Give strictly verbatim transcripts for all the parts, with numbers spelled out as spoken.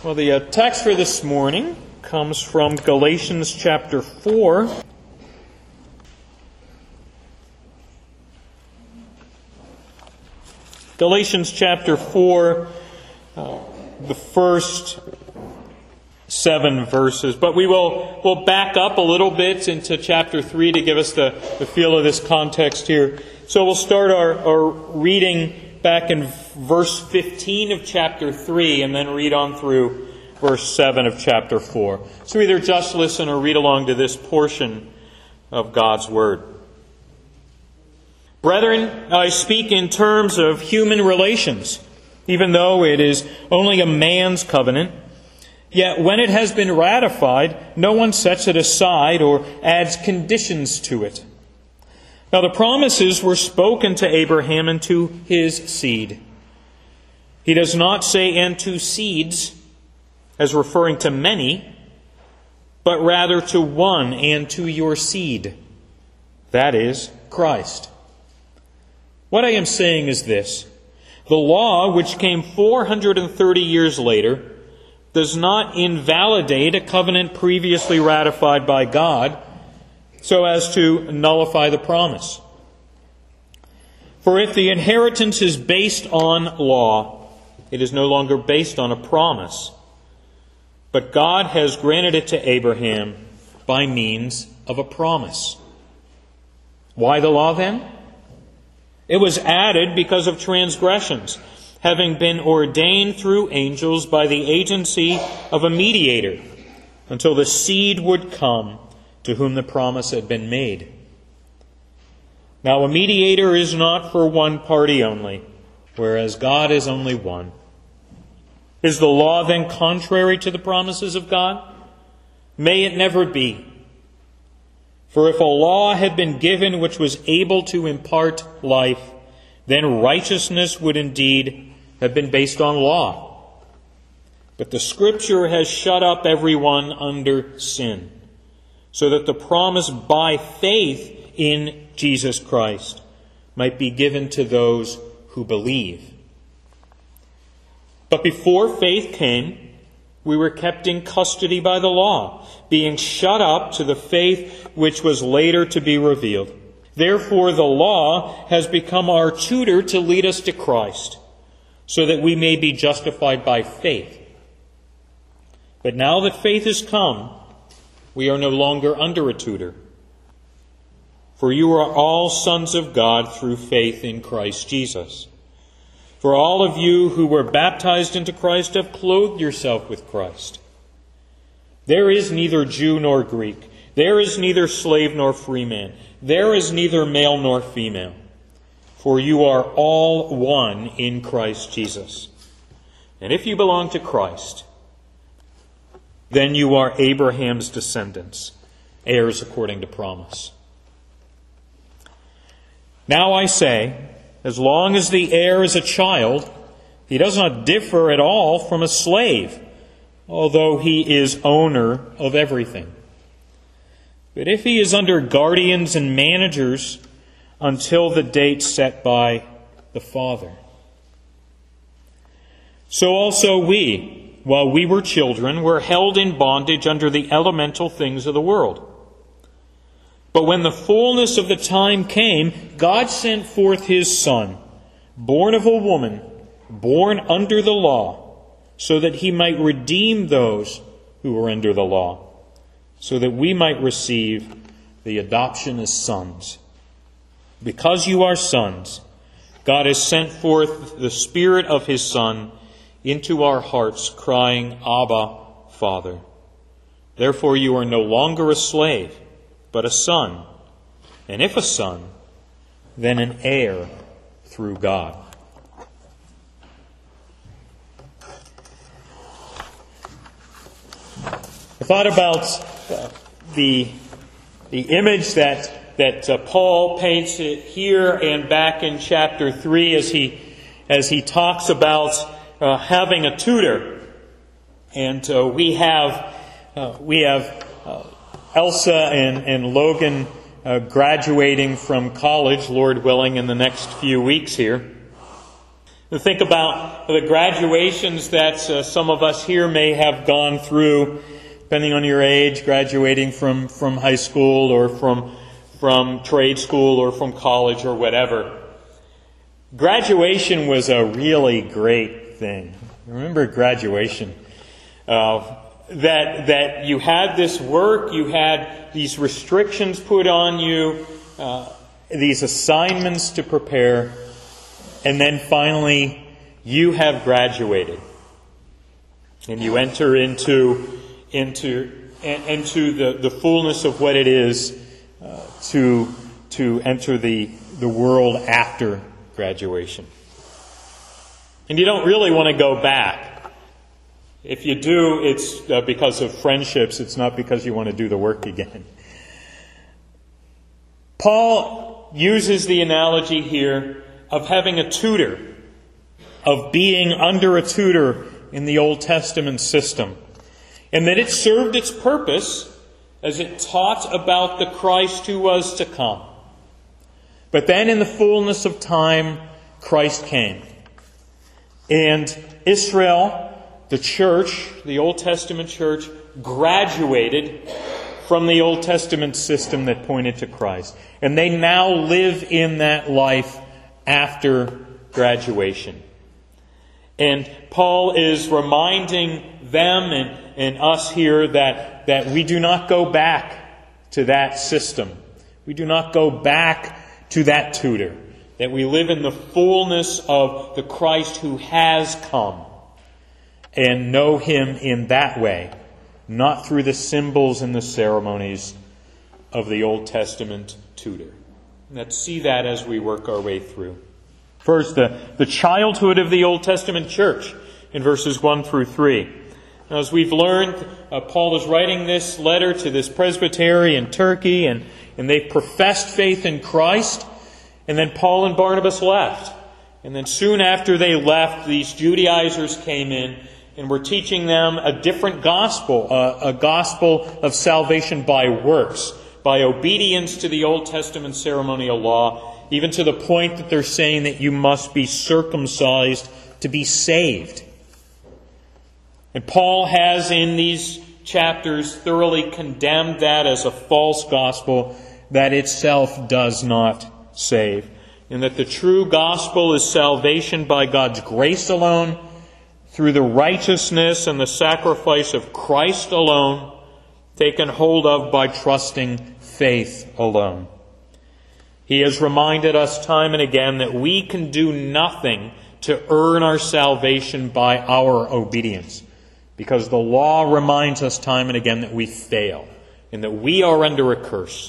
Well, the uh, text for this morning comes from Galatians chapter four. Galatians chapter four, uh, the first seven verses. But we will we'll back up a little bit into chapter three to give us the, the feel of this context here. So we'll start our, our reading back in verse fifteen of chapter three and then read on through verse seven of chapter four. So either just listen or read along to this portion of God's Word. Brethren, I speak in terms of human relations, even though it is only a man's covenant. Yet when it has been ratified, no one sets it aside or adds conditions to it. Now the promises were spoken to Abraham and to his seed. He does not say and to seeds, as referring to many, but rather to one, and to your seed. That is, Christ. What I am saying is this: the law, which came four hundred thirty years later, does not invalidate a covenant previously ratified by God so as to nullify the promise. For if the inheritance is based on law, it is no longer based on a promise. But God has granted it to Abraham by means of a promise. Why the law then? It was added because of transgressions, having been ordained through angels by the agency of a mediator, until the seed would come to whom the promise had been made. Now a mediator is not for one party only, whereas God is only one. Is the law then contrary to the promises of God? May it never be. For if a law had been given which was able to impart life, then righteousness would indeed have been based on law. But the Scripture has shut up everyone under sin, so that the promise by faith in Jesus Christ might be given to those who believe. But before faith came, we were kept in custody by the law, being shut up to the faith which was later to be revealed. Therefore, the law has become our tutor to lead us to Christ, so that we may be justified by faith. But now that faith has come, we are no longer under a tutor. For you are all sons of God through faith in Christ Jesus. For all of you who were baptized into Christ have clothed yourself with Christ. There is neither Jew nor Greek. There is neither slave nor free man. There is neither male nor female. For you are all one in Christ Jesus. And if you belong to Christ, then you are Abraham's descendants, heirs according to promise. Now I say, as long as the heir is a child, he does not differ at all from a slave, although he is owner of everything. But if he is under guardians and managers until the date set by the Father. So also we, while we were children, were held in bondage under the elemental things of the world. But when the fullness of the time came, God sent forth His Son, born of a woman, born under the law, so that He might redeem those who were under the law, so that we might receive the adoption as sons. Because you are sons, God has sent forth the Spirit of His Son into our hearts, crying, Abba, Father. Therefore you are no longer a slave, but a son. And if a son, then an heir through God. I thought about uh, the the image that that uh, Paul paints here and back in chapter three as he as he talks about uh, having a tutor, and uh, we have uh, we have uh, Elsa and and Logan uh, graduating from college, Lord willing, in the next few weeks here. Think about the graduations that uh, some of us here may have gone through, depending on your age, graduating from, from high school or from, from trade school or from college or whatever. Graduation was a really great thing. Remember graduation. Uh, that that you had this work, you had these restrictions put on you, uh, these assignments to prepare, and then finally you have graduated. And you enter into into into the, the fullness of what it is uh, to to enter the, the world after graduation. And you don't really want to go back. If you do, it's uh, because of friendships. It's not because you want to do the work again. Paul uses the analogy here of having a tutor, of being under a tutor in the Old Testament system, and that it served its purpose as it taught about the Christ who was to come. But then in the fullness of time, Christ came. And Israel, the church, the Old Testament church, graduated from the Old Testament system that pointed to Christ. And they now live in that life after graduation. And Paul is reminding them and, and us here that, that we do not go back to that system. We do not go back to that tutor. That we live in the fullness of the Christ who has come and know Him in that way, not through the symbols and the ceremonies of the Old Testament tutor. Let's see that as we work our way through. First, the, the childhood of the Old Testament church in verses one through three. Now, as we've learned, uh, Paul is writing this letter to this presbytery in Turkey, and, and they've professed faith in Christ. And then Paul and Barnabas left. And then soon after they left, these Judaizers came in and were teaching them a different gospel, a, a gospel of salvation by works, by obedience to the Old Testament ceremonial law, even to the point that they're saying that you must be circumcised to be saved. And Paul has in these chapters thoroughly condemned that as a false gospel that itself does not save, and that the true gospel is salvation by God's grace alone, through the righteousness and the sacrifice of Christ alone, taken hold of by trusting faith alone. He has reminded us time and again that we can do nothing to earn our salvation by our obedience, because the law reminds us time and again that we fail and that we are under a curse.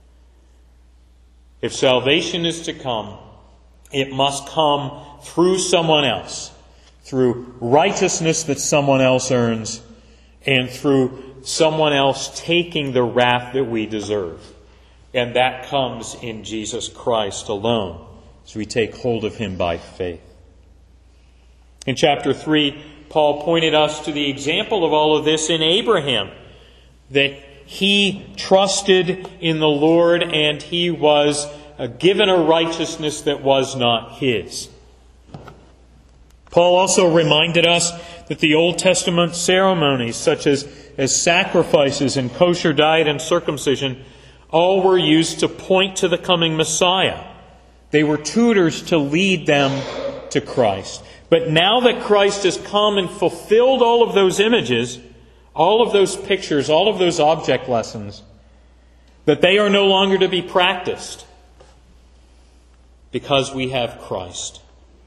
If salvation is to come, it must come through someone else, through righteousness that someone else earns, and through someone else taking the wrath that we deserve. And that comes in Jesus Christ alone, as we take hold of Him by faith. In chapter three, Paul pointed us to the example of all of this in Abraham, that he trusted in the Lord and he was uh, given a righteousness that was not his. Paul also reminded us that the Old Testament ceremonies, such as, as sacrifices and kosher diet and circumcision, all were used to point to the coming Messiah. They were tutors to lead them to Christ. But now that Christ has come and fulfilled all of those images, all of those pictures, all of those object lessons, that they are no longer to be practiced because we have Christ.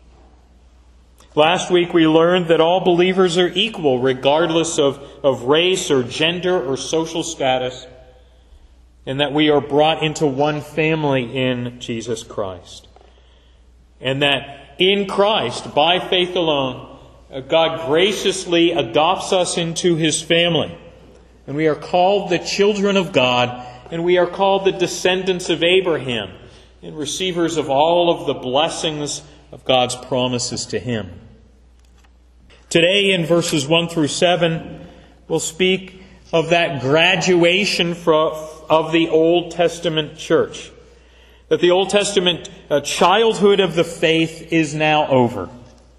Last week we learned that all believers are equal regardless of, of race or gender or social status, and that we are brought into one family in Jesus Christ. And that in Christ, by faith alone, God graciously adopts us into His family. And we are called the children of God, and we are called the descendants of Abraham, and receivers of all of the blessings of God's promises to him. Today, in verses one through seven, we'll speak of that graduation of the Old Testament church. That the Old Testament childhood of the faith is now over.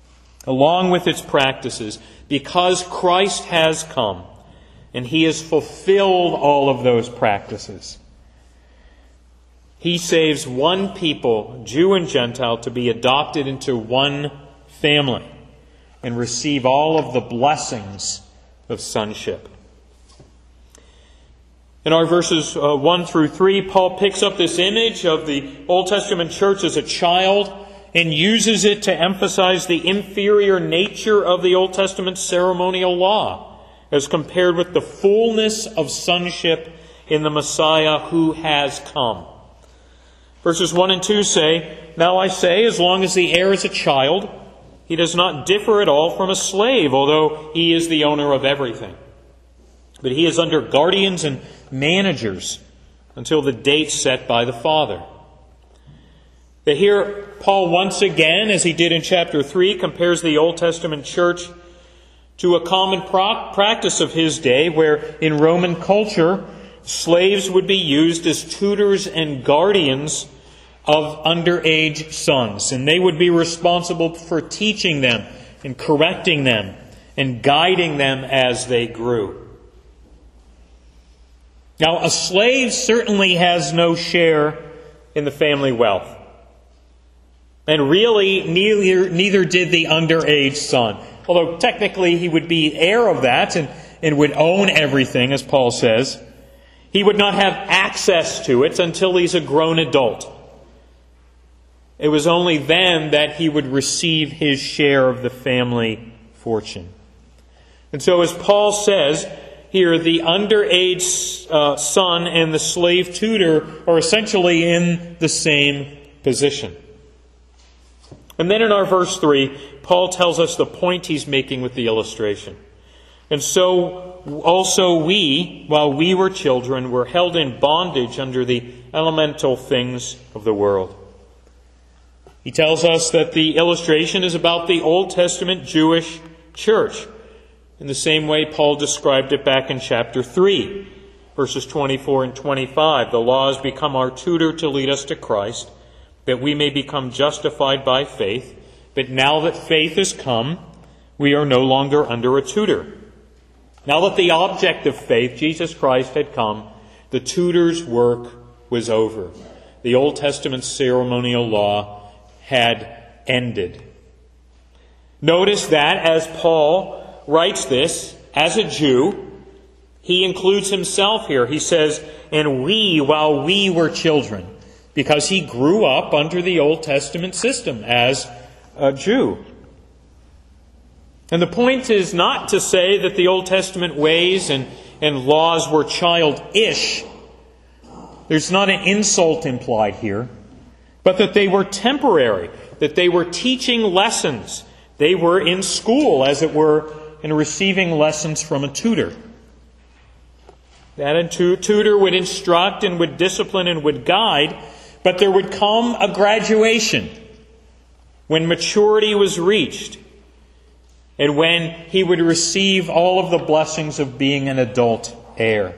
along with its practices, because Christ has come and He has fulfilled all of those practices. He saves one people, Jew and Gentile, to be adopted into one family and receive all of the blessings of sonship. In our verses uh, one through three, Paul picks up this image of the Old Testament church as a child and uses it to emphasize the inferior nature of the Old Testament ceremonial law as compared with the fullness of sonship in the Messiah who has come. Verses one and two say, "Now I say, as long as the heir is a child, he does not differ at all from a slave, although he is the owner of everything. But he is under guardians and managers until the date set by the Father." But here, Paul once again, as he did in chapter three, compares the Old Testament church to a common pro- practice of his day, where in Roman culture, slaves would be used as tutors and guardians of underage sons, and they would be responsible for teaching them and correcting them and guiding them as they grew. Now, a slave certainly has no share in the family wealth. And really, neither, neither did the underage son. Although technically he would be heir of that and, and would own everything, as Paul says. He would not have access to it until he's a grown adult. It was only then that he would receive his share of the family fortune. And so as Paul says here, the underage uh, son and the slave tutor are essentially in the same position. And then in our verse three, Paul tells us the point he's making with the illustration. "And so also we, while we were children, were held in bondage under the elemental things of the world." He tells us that the illustration is about the Old Testament Jewish church, in the same way Paul described it back in chapter three, verses twenty-four and twenty-five. "The law has become our tutor to lead us to Christ, that we may become justified by faith. But now that faith has come, we are no longer under a tutor." Now that the object of faith, Jesus Christ, had come, the tutor's work was over. The Old Testament ceremonial law had ended. Notice that as Paul writes this, as a Jew, he includes himself here. He says, "And we, while we were children," because he grew up under the Old Testament system as a Jew. And the point is not to say that the Old Testament ways and, and laws were childish. There's not an insult implied here. But that they were temporary, that they were teaching lessons. They were in school, as it were, and receiving lessons from a tutor. That a tutor would instruct and would discipline and would guide, but there would come a graduation when maturity was reached and when he would receive all of the blessings of being an adult heir.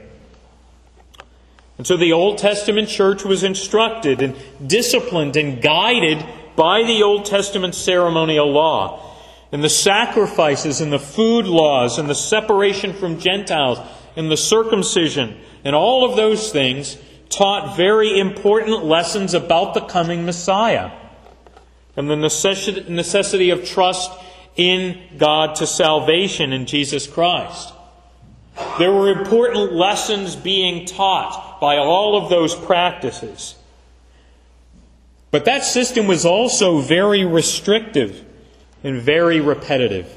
And so the Old Testament church was instructed and disciplined and guided by the Old Testament ceremonial law. And the sacrifices and the food laws and the separation from Gentiles and the circumcision and all of those things taught very important lessons about the coming Messiah and the necessity of trust in God to salvation in Jesus Christ. There were important lessons being taught by all of those practices. But that system was also very restrictive and very repetitive.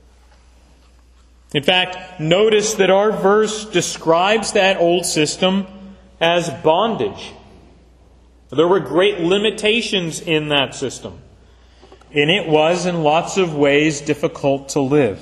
In fact, notice that our verse describes that old system as bondage. There were great limitations in that system, and it was in lots of ways difficult to live.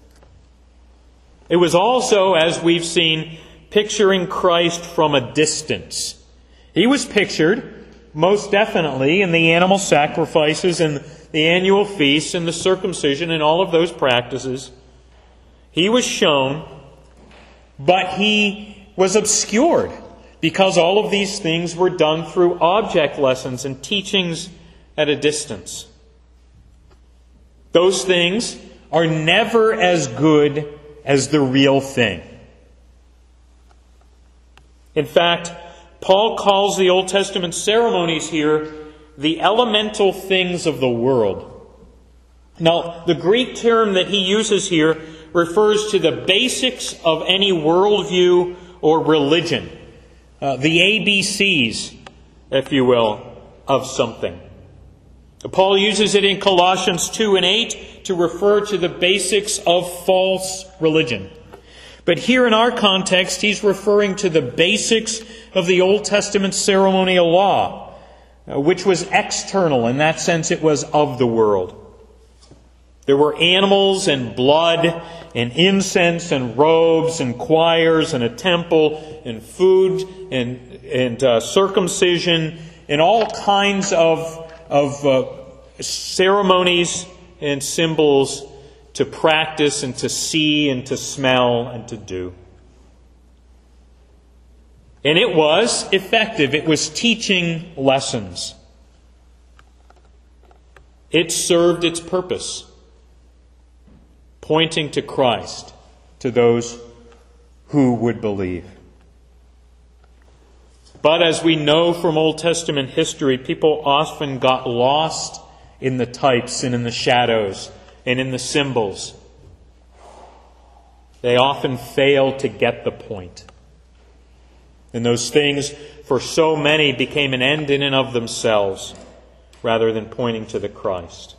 It was also, as we've seen, picturing Christ from a distance. He was pictured, most definitely, in the animal sacrifices and the annual feasts and the circumcision and all of those practices. He was shown, but he was obscured because all of these things were done through object lessons and teachings at a distance. Those things are never as good as the real thing. In fact, Paul calls the Old Testament ceremonies here the elemental things of the world. Now, the Greek term that he uses here refers to the basics of any worldview or religion. Uh, the A B Cs, if you will, of something. Paul uses it in Colossians two and eight to refer to the basics of false religion. But here in our context, he's referring to the basics of the Old Testament ceremonial law, which was external. In that sense, it was of the world. There were animals and blood and incense and robes and choirs and a temple and food and, and uh, circumcision and all kinds of, of uh, ceremonies and symbols to practice and to see and to smell and to do. And it was effective. It was teaching lessons. It served its purpose, pointing to Christ to those who would believe. But as we know from Old Testament history, people often got lost in the types and in the shadows and in the symbols. They often failed to get the point. And those things, for so many, became an end in and of themselves, rather than pointing to the Christ.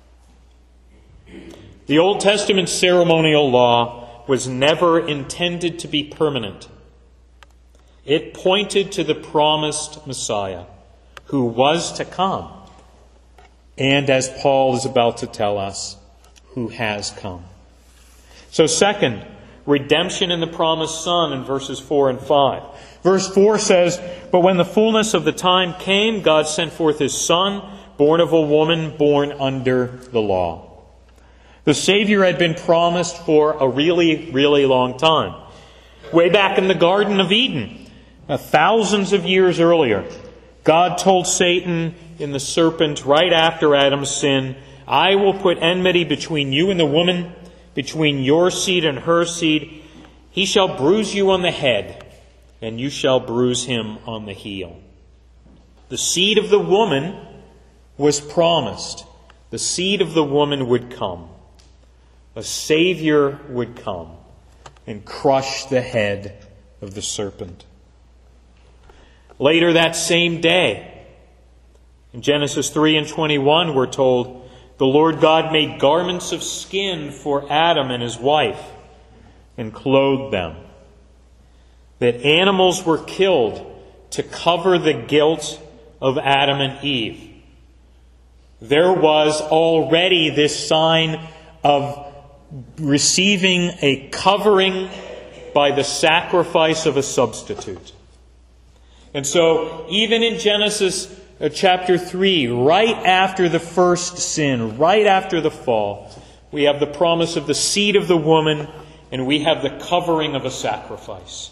The Old Testament ceremonial law was never intended to be permanent. It pointed to the promised Messiah, who was to come, and as Paul is about to tell us, who has come. So second, redemption in the promised Son in verses four and five. Verse four says, "But when the fullness of the time came, God sent forth His Son, born of a woman, born under the law." The Savior had been promised for a really, really long time. Way back in the Garden of Eden, uh, thousands of years earlier, God told Satan in the serpent right after Adam's sin, "I will put enmity between you and the woman, between your seed and her seed. He shall bruise you on the head, and you shall bruise him on the heel." The seed of the woman was promised. The seed of the woman would come. A Savior would come and crush the head of the serpent. Later that same day, in Genesis three and twenty-one, we're told, "The Lord God made garments of skin for Adam and his wife and clothed them." That animals were killed to cover the guilt of Adam and Eve. There was already this sign of receiving a covering by the sacrifice of a substitute. And so, even in Genesis uh, chapter three, right after the first sin, right after the fall, we have the promise of the seed of the woman, and we have the covering of a sacrifice.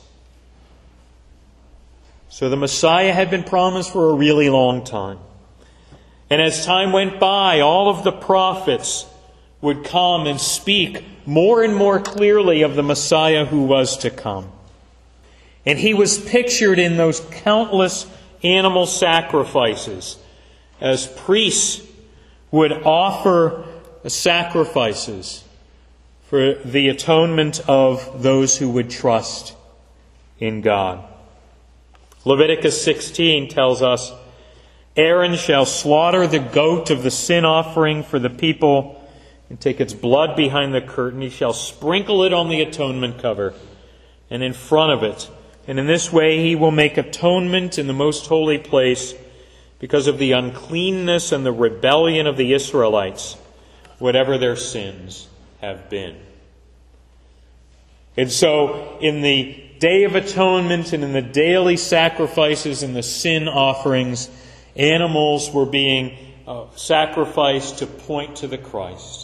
So the Messiah had been promised for a really long time. And as time went by, all of the prophets would come and speak more and more clearly of the Messiah who was to come. And he was pictured in those countless animal sacrifices as priests would offer sacrifices for the atonement of those who would trust in God. Leviticus sixteen tells us, "Aaron shall slaughter the goat of the sin offering for the people and take its blood behind the curtain. He shall sprinkle it on the atonement cover and in front of it. And in this way he will make atonement in the most holy place because of the uncleanness and the rebellion of the Israelites, whatever their sins have been." And so, in the Day of Atonement and in the daily sacrifices and the sin offerings, animals were being uh, sacrificed to point to the Christ.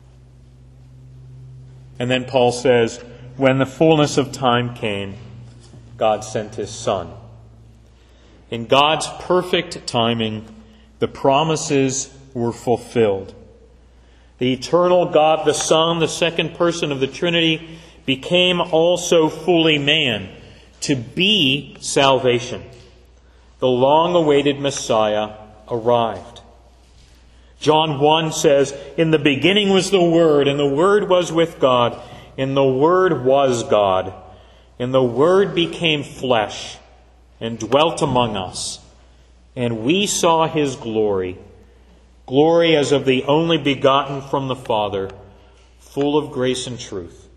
And then Paul says, when the fullness of time came, God sent His Son. In God's perfect timing, the promises were fulfilled. The eternal God, the Son, the second person of the Trinity, became also fully man to be salvation. The long-awaited Messiah arrived. John one says, "In the beginning was the Word, and the Word was with God, and the Word was God. And the Word became flesh and dwelt among us. And we saw His glory, glory as of the only begotten from the Father, full of grace and truth."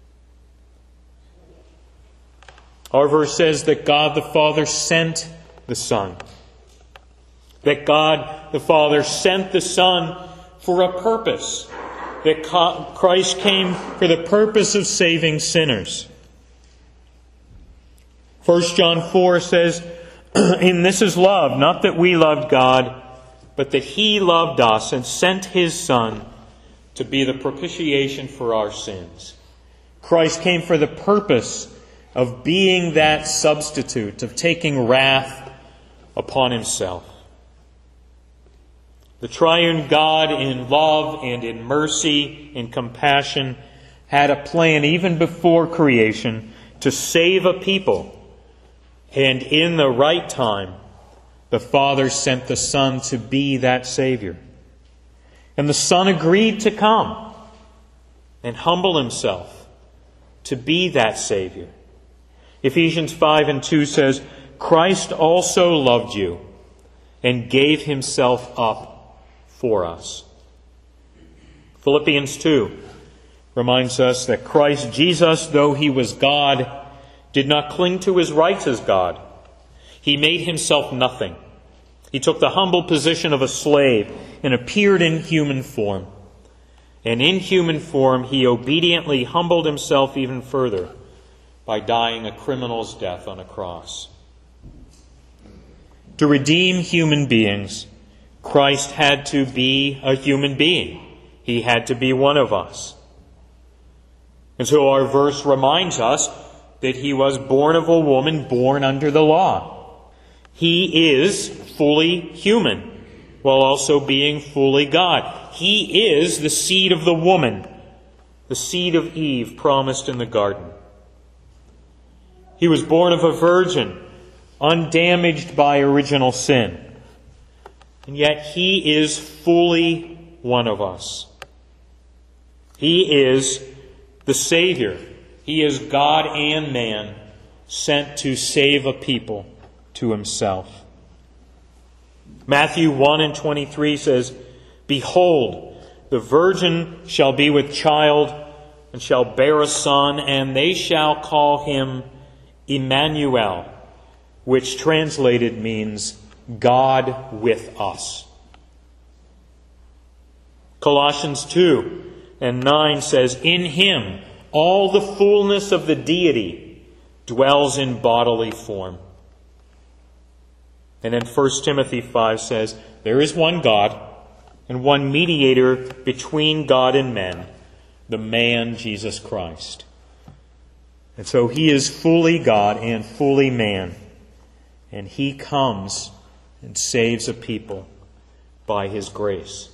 Our verse says that God the Father sent the Son. That God the Father sent the Son for a purpose. That Christ came for the purpose of saving sinners. First John four says, "And this is love, not that we loved God, but that He loved us and sent His Son to be the propitiation for our sins." Christ came for the purpose of being that substitute, of taking wrath upon Himself. The triune God, in love and in mercy and compassion, had a plan even before creation to save a people. And in the right time, the Father sent the Son to be that Savior. And the Son agreed to come and humble Himself to be that Savior. Ephesians five and two says, "Christ also loved you and gave Himself up for us." Philippians two reminds us that Christ Jesus, though He was God, did not cling to His rights as God. He made Himself nothing. He took the humble position of a slave and appeared in human form. And in human form, He obediently humbled Himself even further by dying a criminal's death on a cross. To redeem human beings, Christ had to be a human being. He had to be one of us. And so our verse reminds us that He was born of a woman born under the law. He is fully human, while also being fully God. He is the seed of the woman, the seed of Eve promised in the garden. He was born of a virgin, undamaged by original sin. And yet He is fully one of us. He is the Savior. He is God and man, sent to save a people to Himself. Matthew one and twenty-three says, "Behold, the virgin shall be with child, and shall bear a son, and they shall call Him Emmanuel," which translated means God with us. Colossians two and nine says, "In Him all the fullness of the deity dwells in bodily form." And then First Timothy five says, "There is one God and one mediator between God and men, the man Jesus Christ." And so He is fully God and fully man. And He comes and saves a people by His grace.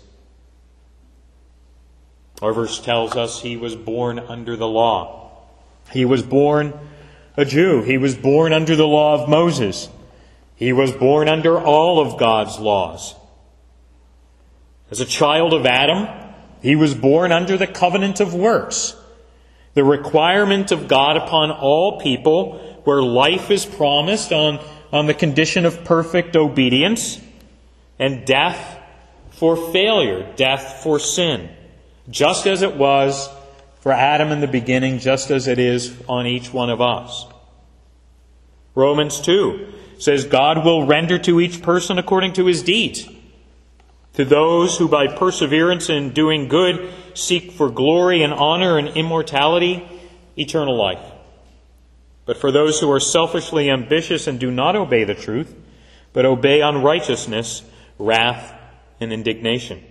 Our verse tells us He was born under the law. He was born a Jew. He was born under the law of Moses. He was born under all of God's laws. As a child of Adam, He was born under the covenant of works, the requirement of God upon all people, where life is promised on, on the condition of perfect obedience, and death for failure, death for sin. Just as it was for Adam in the beginning, just as it is on each one of us. Romans two says God will render to each person according to his deeds. To those who by perseverance in doing good seek for glory and honor and immortality, eternal life. But for those who are selfishly ambitious and do not obey the truth, but obey unrighteousness, wrath and indignation.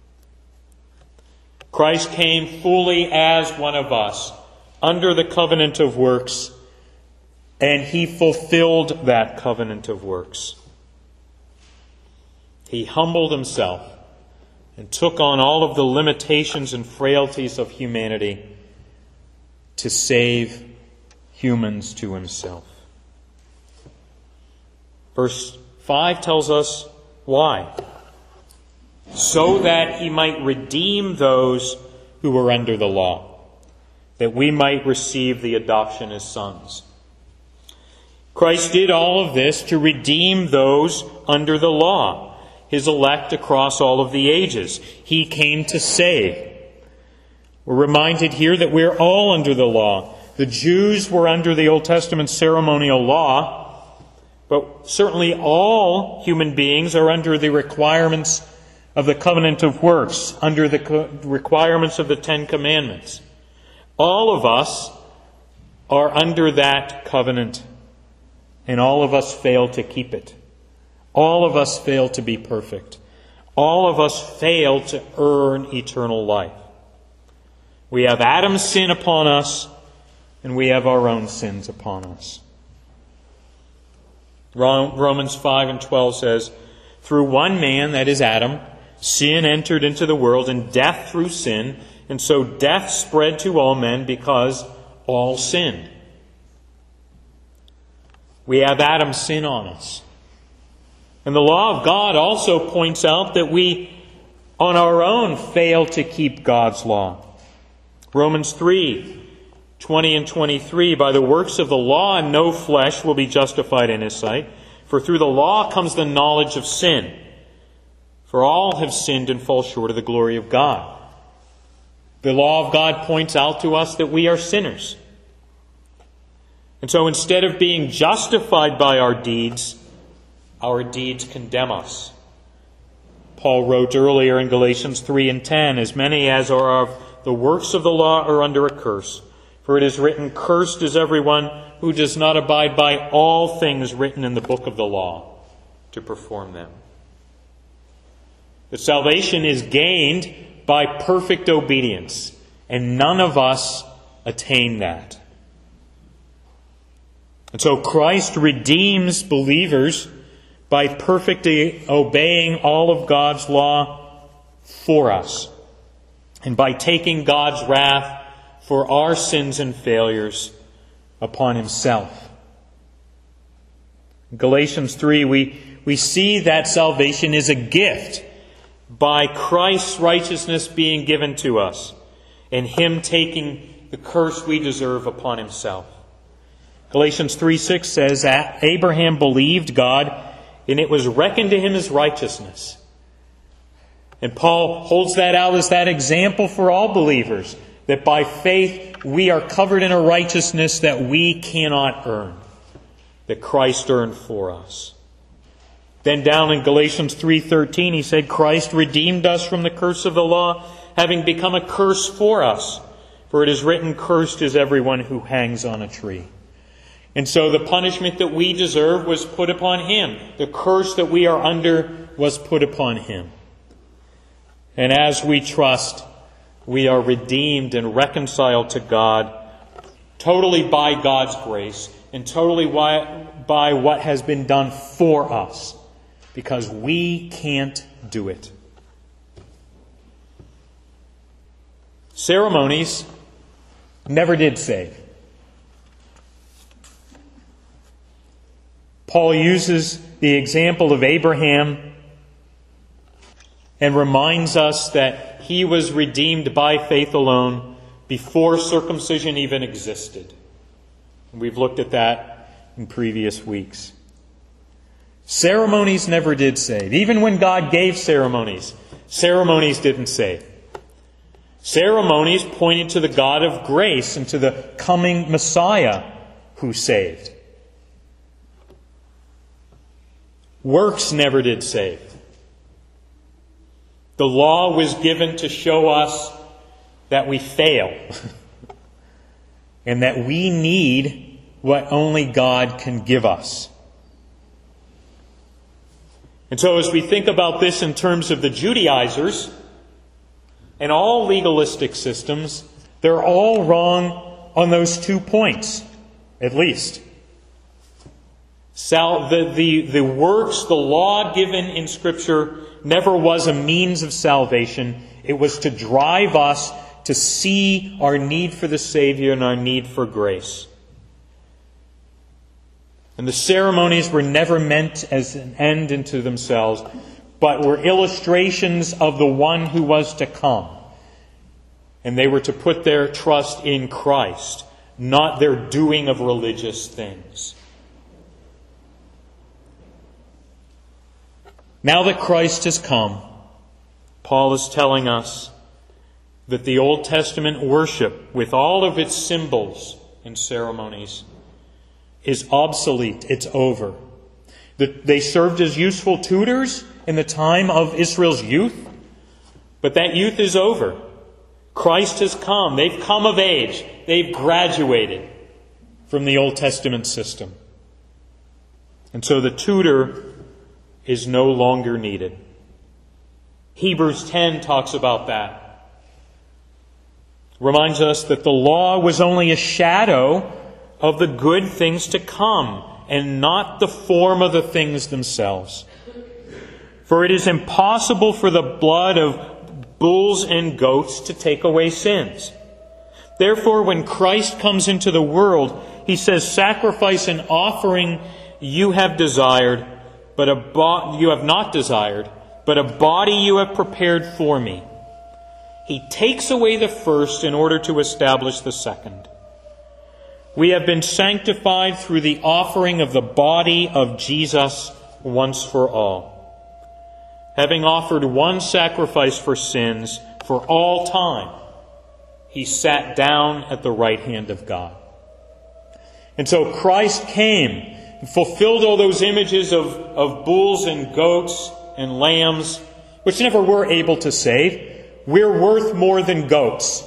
Christ came fully as one of us, under the covenant of works, and He fulfilled that covenant of works. He humbled Himself and took on all of the limitations and frailties of humanity to save humans to himself. Verse five tells us why. So that he might redeem those who were under the law, that we might receive the adoption as sons. Christ did all of this to redeem those under the law, his elect across all of the ages. He came to save. We're reminded here that we're all under the law. The Jews were under the Old Testament ceremonial law, but certainly all human beings are under the requirements of the covenant of works, under the requirements of the Ten Commandments. All of us are under that covenant, and all of us fail to keep it. All of us fail to be perfect. All of us fail to earn eternal life. We have Adam's sin upon us, and we have our own sins upon us. Romans five and twelve says, through one man, that is Adam, sin entered into the world, and death through sin, and so death spread to all men because all sinned. We have Adam's sin on us. And the law of God also points out that we, on our own, fail to keep God's law. Romans three, twenty and twenty-three, by the works of the law no flesh will be justified in his sight, for through the law comes the knowledge of sin. For all have sinned and fall short of the glory of God. The law of God points out to us that we are sinners. And so instead of being justified by our deeds, our deeds condemn us. Paul wrote earlier in Galatians three and ten, as many as are of the works of the law are under a curse. For it is written, cursed is everyone who does not abide by all things written in the book of the law to perform them. The salvation is gained by perfect obedience, and none of us attain that. And so Christ redeems believers by perfectly obeying all of God's law for us, and by taking God's wrath for our sins and failures upon himself. In Galatians three, we, we see that salvation is a gift by Christ's righteousness being given to us, and him taking the curse we deserve upon himself. Galatians three six says, Abraham believed God, and it was reckoned to him as righteousness. And Paul holds that out as that example for all believers, that by faith we are covered in a righteousness that we cannot earn, that Christ earned for us. Then down in Galatians three thirteen, he said, Christ redeemed us from the curse of the law, having become a curse for us. For it is written, cursed is everyone who hangs on a tree. And so the punishment that we deserve was put upon him. The curse that we are under was put upon him. And as we trust, we are redeemed and reconciled to God totally by God's grace and totally by what has been done for us, because we can't do it. Ceremonies never did save. Paul uses the example of Abraham and reminds us that he was redeemed by faith alone before circumcision even existed. We've looked at that in previous weeks. Ceremonies never did save. Even when God gave ceremonies, ceremonies didn't save. Ceremonies pointed to the God of grace and to the coming Messiah who saved. Works never did save. The law was given to show us that we fail and that we need what only God can give us. And so as we think about this in terms of the Judaizers and all legalistic systems, they're all wrong on those two points, at least. Sal- the, the, the works, the law given in Scripture never was a means of salvation. It was to drive us to see our need for the Savior and our need for grace. And the ceremonies were never meant as an end into themselves, but were illustrations of the one who was to come. And they were to put their trust in Christ, not their doing of religious things. Now that Christ has come, Paul is telling us that the Old Testament worship, with all of its symbols and ceremonies, is obsolete. It's over. They served as useful tutors in the time of Israel's youth, but that youth is over. Christ has come. They've come of age. They've graduated from the Old Testament system. And so the tutor is no longer needed. Hebrews ten talks about that. Reminds us that the law was only a shadow of the good things to come, and not the form of the things themselves. For it is impossible for the blood of bulls and goats to take away sins. Therefore, when Christ comes into the world, he says, "Sacrifice and offering you have desired, but a bo- you have not desired, but a body you have prepared for me." He takes away the first in order to establish the second. We have been sanctified through the offering of the body of Jesus once for all. Having offered one sacrifice for sins for all time, he sat down at the right hand of God. And so Christ came and fulfilled all those images of, of bulls and goats and lambs, which never were able to save. We're worth more than goats.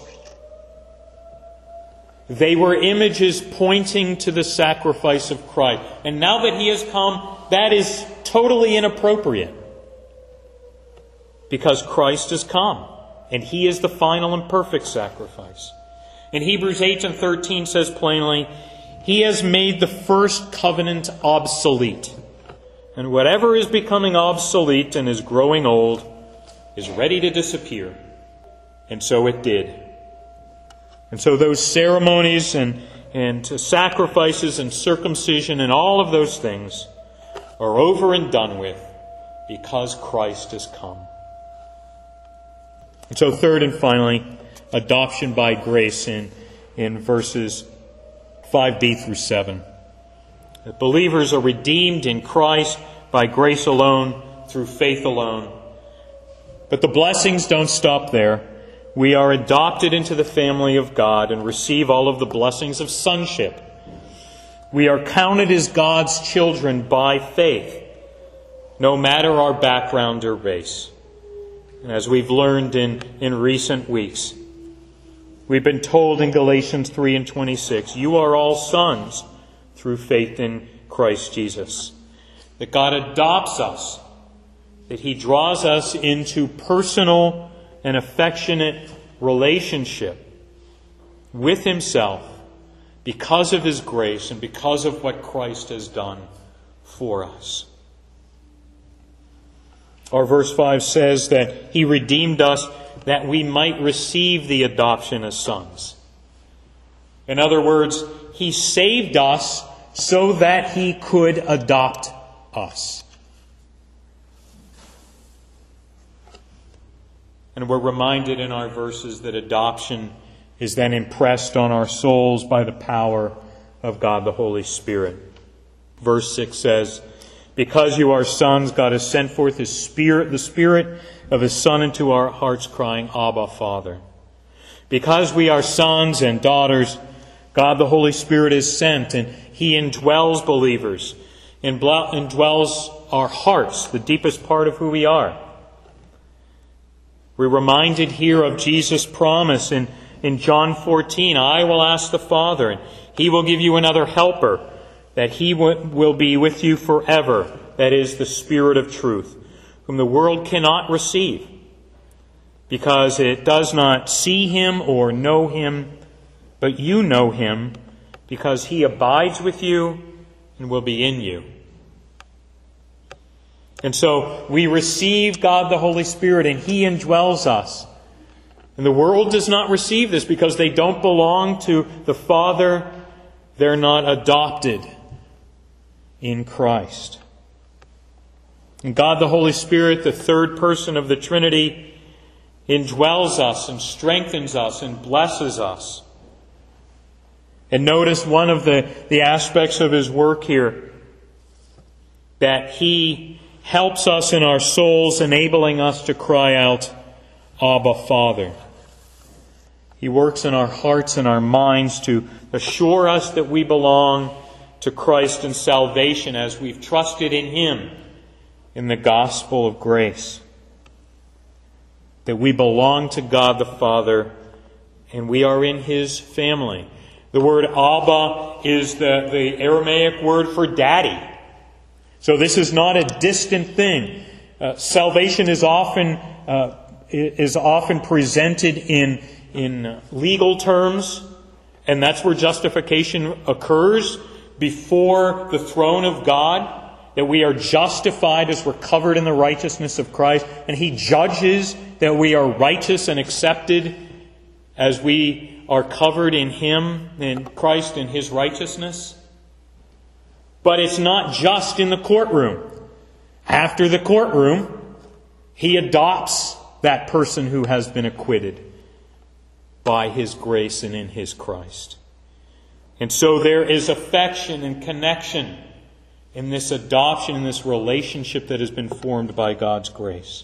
They were images pointing to the sacrifice of Christ. And now that he has come, that is totally inappropriate. Because Christ has come. And he is the final and perfect sacrifice. In Hebrews eight and thirteen says plainly, he has made the first covenant obsolete. And whatever is becoming obsolete and is growing old is ready to disappear. And so it did. And so those ceremonies and, and sacrifices and circumcision and all of those things are over and done with because Christ has come. And so third and finally, adoption by grace in, in verses five b through seven. That believers are redeemed in Christ by grace alone, through faith alone. But the blessings don't stop there. We are adopted into the family of God and receive all of the blessings of sonship. We are counted as God's children by faith, no matter our background or race. And as we've learned in, in recent weeks, we've been told in Galatians three and twenty-six, you are all sons through faith in Christ Jesus. That God adopts us, that he draws us into personal and affectionate relationship with himself because of his grace and because of what Christ has done for us. Our verse five says that he redeemed us that we might receive the adoption as sons. In other words, he saved us so that he could adopt us. And we're reminded in our verses that adoption is then impressed on our souls by the power of God the Holy Spirit. Verse six says, because you are sons, God has sent forth his Spirit, the Spirit of his Son into our hearts, crying, Abba, Father. Because we are sons and daughters, God the Holy Spirit is sent, and he indwells believers, indwells our hearts, the deepest part of who we are. We're reminded here of Jesus' promise in, in John fourteen, I will ask the Father, and he will give you another helper, that he w- will be with you forever, that is, the Spirit of truth, whom the world cannot receive, because it does not see him or know him, but you know him, because he abides with you and will be in you. And so we receive God the Holy Spirit, and He indwells us. And the world does not receive this because they don't belong to the Father. They're not adopted in Christ. And God the Holy Spirit, the third person of the Trinity, indwells us and strengthens us and blesses us. And notice one of the, the aspects of His work here, that He helps us in our souls, enabling us to cry out, Abba, Father. He works in our hearts and our minds to assure us that we belong to Christ in salvation as we've trusted in Him in the gospel of grace. That we belong to God the Father and we are in His family. The word Abba is the, the Aramaic word for daddy. So this is not a distant thing. Uh, salvation is often uh, is often presented in in legal terms, and that's where justification occurs, before the throne of God, that we are justified as we're covered in the righteousness of Christ, and He judges that we are righteous and accepted as we are covered in Him, in Christ, in His righteousness. But it's not just in the courtroom. After the courtroom, He adopts that person who has been acquitted by His grace and in His Christ. And so there is affection and connection in this adoption, in this relationship that has been formed by God's grace.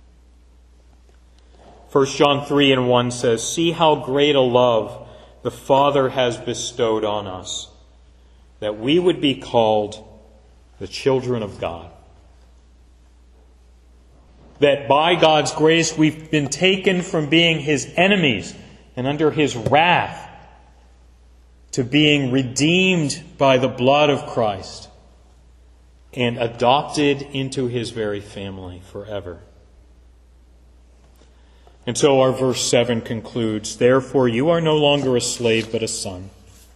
First John three and one says, "See how great a love the Father has bestowed on us, that we would be called the children of God." That by God's grace we've been taken from being His enemies and under His wrath to being redeemed by the blood of Christ and adopted into His very family forever. And so our verse seven concludes, "Therefore you are no longer a slave but a son.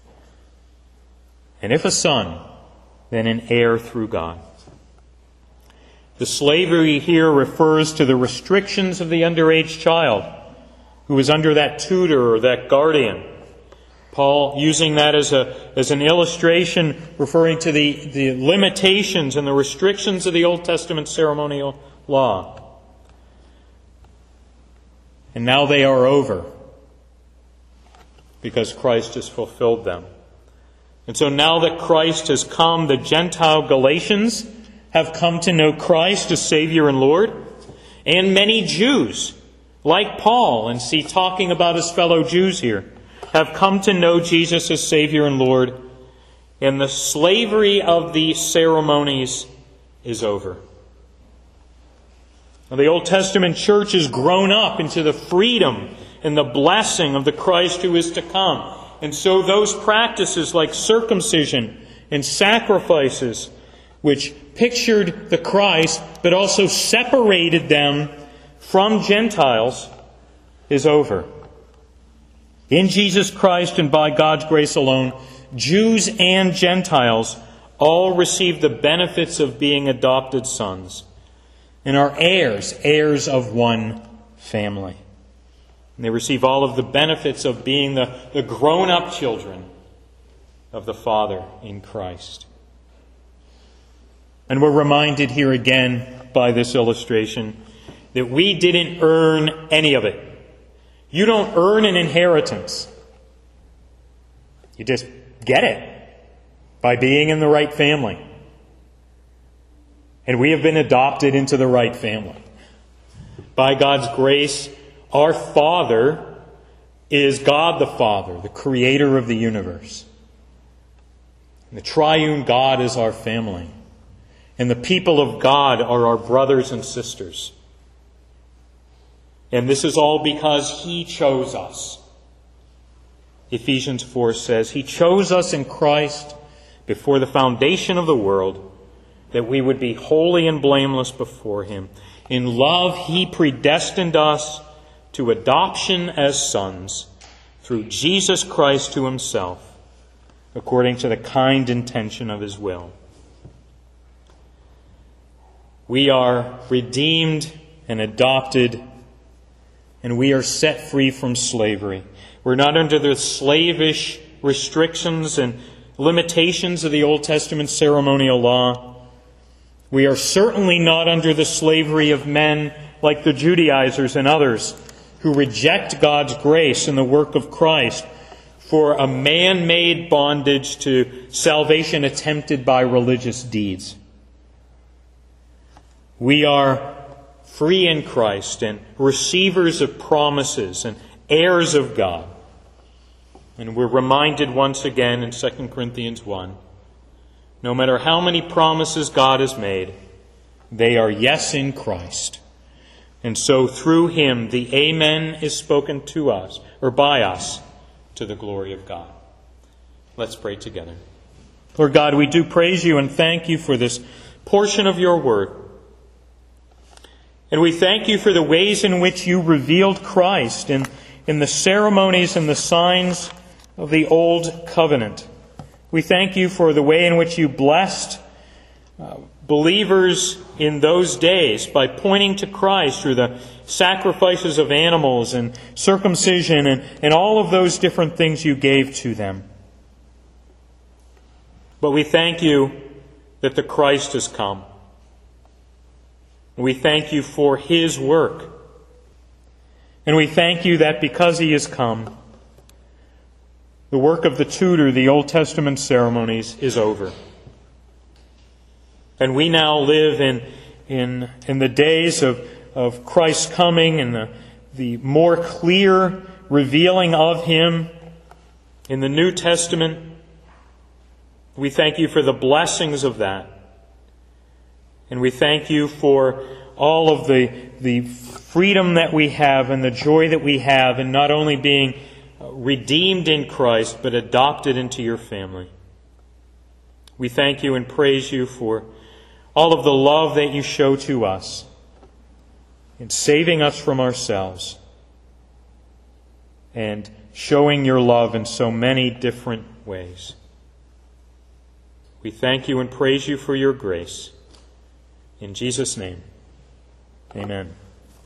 And if a son, then an heir through God." The slavery here refers to the restrictions of the underage child who is under that tutor or that guardian. Paul using that as a as an illustration, referring to the, the limitations and the restrictions of the Old Testament ceremonial law. And now they are over because Christ has fulfilled them. And so now that Christ has come, the Gentile Galatians have come to know Christ as Savior and Lord. And many Jews, like Paul, and see talking about his fellow Jews here, have come to know Jesus as Savior and Lord. And the slavery of these ceremonies is over. Now, the Old Testament church has grown up into the freedom and the blessing of the Christ who is to come. And so those practices like circumcision and sacrifices, which pictured the Christ but also separated them from Gentiles, is over. In Jesus Christ and by God's grace alone, Jews and Gentiles all receive the benefits of being adopted sons and are heirs, heirs of one family. And they receive all of the benefits of being the, the grown-up children of the Father in Christ. And we're reminded here again by this illustration that we didn't earn any of it. You don't earn an inheritance. You just get it by being in the right family. And we have been adopted into the right family. By God's grace, our Father is God the Father, the Creator of the universe. And the triune God is our family. And the people of God are our brothers and sisters. And this is all because He chose us. Ephesians four says, He chose us in Christ before the foundation of the world, that we would be holy and blameless before Him. In love, He predestined us to adoption as sons through Jesus Christ to Himself, according to the kind intention of His will. We are redeemed and adopted, and we are set free from slavery. We're not under the slavish restrictions and limitations of the Old Testament ceremonial law. We are certainly not under the slavery of men like the Judaizers and others who reject God's grace and the work of Christ for a man-made bondage to salvation attempted by religious deeds. We are free in Christ and receivers of promises and heirs of God. And we're reminded once again in Second Corinthians one, no matter how many promises God has made, they are yes in Christ. And so through Him, the Amen is spoken to us, or by us, to the glory of God. Let's pray together. Lord God, we do praise You and thank You for this portion of Your Word. And we thank You for the ways in which You revealed Christ in, in the ceremonies and the signs of the Old Covenant. We thank You for the way in which You blessed uh, believers in those days by pointing to Christ through the sacrifices of animals and circumcision and, and all of those different things You gave to them. But we thank You that the Christ has come. We thank You for His work. And we thank You that because He has come, the work of the tutor, the Old Testament ceremonies, is over. And we now live in, in, in the days of, of Christ's coming and the, the more clear revealing of Him in the New Testament. We thank You for the blessings of that. And we thank You for all of the, the freedom that we have and the joy that we have in not only being redeemed in Christ, but adopted into Your family. We thank You and praise You for all of the love that You show to us in saving us from ourselves and showing Your love in so many different ways. We thank You and praise You for Your grace. In Jesus' name, amen.